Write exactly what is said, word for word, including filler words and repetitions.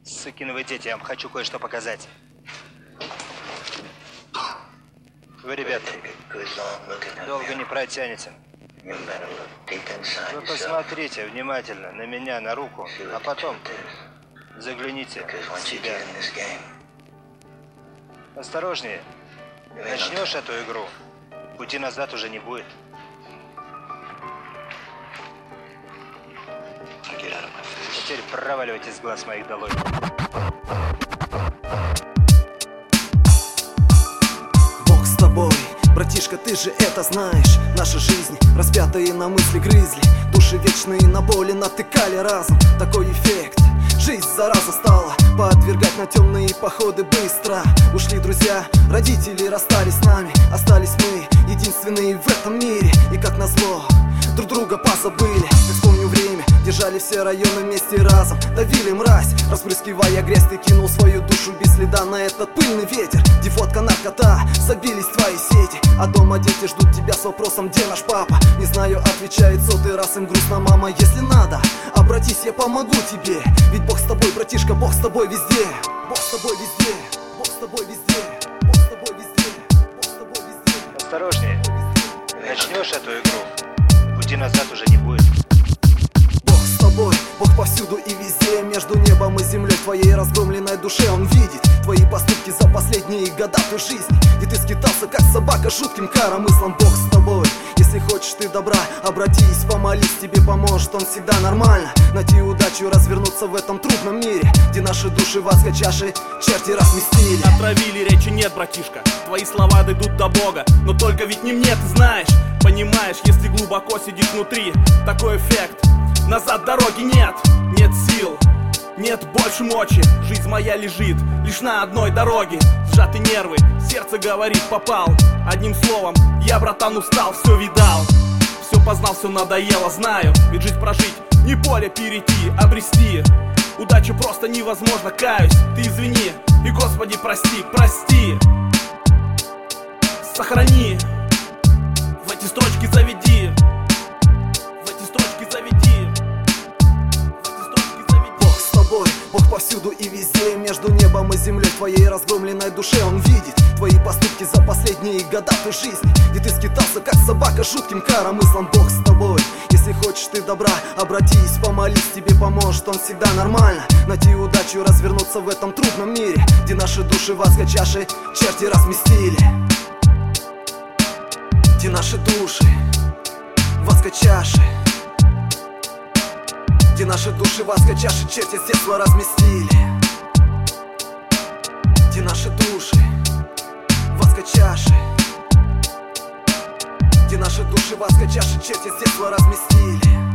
Сукины вы дети, я вам хочу кое-что показать. Вы, ребята, долго не протянете. Вы посмотрите внимательно на меня, на руку, а потом загляните в себя. Осторожнее. Начнешь эту игру, пути назад уже не будет. Теперь проваливайте с глаз моих долой. Бог с тобой, братишка, ты же это знаешь. Наша жизнь, распятые на мысли грызли, души вечные на боли натыкали разом. Такой эффект. Жизнь зараза стала подвергать на темные походы быстро. Ушли друзья, родители расстались с нами. Остались мы, единственные в этом мире. И как назло, друг друга позабыли. Как вспомню время, держали все районы вместе разом. Давили мразь, распрыскивая грязь. Ты кинул свою душу без следа на этот пыльный ветер. Дефотка, наркота, забились в твои сети. А дома дети ждут тебя с вопросом: где наш папа? Не знаю, отвечает сотый раз им грустно мама. Если надо, обратись, я помогу тебе. Ведь Бог с тобой, братишка, Бог с тобой везде. Бог с тобой везде, Бог с тобой везде, Бог с тобой везде, Бог с тобой везде. Осторожнее. Начнешь эту игру, пути назад уже не будет. Бог с тобой, Бог повсюду и везде. Между небом и землей в твоей разгромленной душе Он видит твои поступки за последние года той жизни, где ты скитался как собака жутким коромыслом. Бог с тобой, если хочешь ты добра, обратись, помолись, тебе поможет Он всегда нормально. Найти удачу, развернуться в этом трудном мире, где наши души в адской чаше черти разместили. Отравили, речи нет, братишка, твои слова дойдут до Бога. Но только ведь не мне, ты знаешь, понимаешь, если глубоко сидишь внутри. Такой эффект, назад дороги нет, нет сил, нет больше мочи. Жизнь моя лежит лишь на одной дороге. Сжаты нервы, сердце говорит: попал. Одним словом, я, братан, устал, все видал, все познал, все надоело, знаю. Ведь жизнь прожить, не поле перейти, обрести удачу просто невозможно, каюсь. Ты извини и, Господи, прости, прости. Сохрани, в эти строчки заведи, в эти строчки заведи, в эти строчки заведи. Бог с тобой, Бог повсюду и везде. Между небом и землей в твоей разгромленной душе Он видит твои поступки за последние года той жизни, где ты скитался как собака жутким коромыслом. Бог с тобой, если хочешь ты добра, обратись, помолись, тебе поможет Он всегда нормально. Найти удачу, развернуться в этом трудном мире, где наши души в адской чаше черти разместили. Где наши души в адской чаше, где наши души в адской чаше черти с детства разместили. Где наши души в адской чаше, где наши души в адской чаше черти с детства разместили.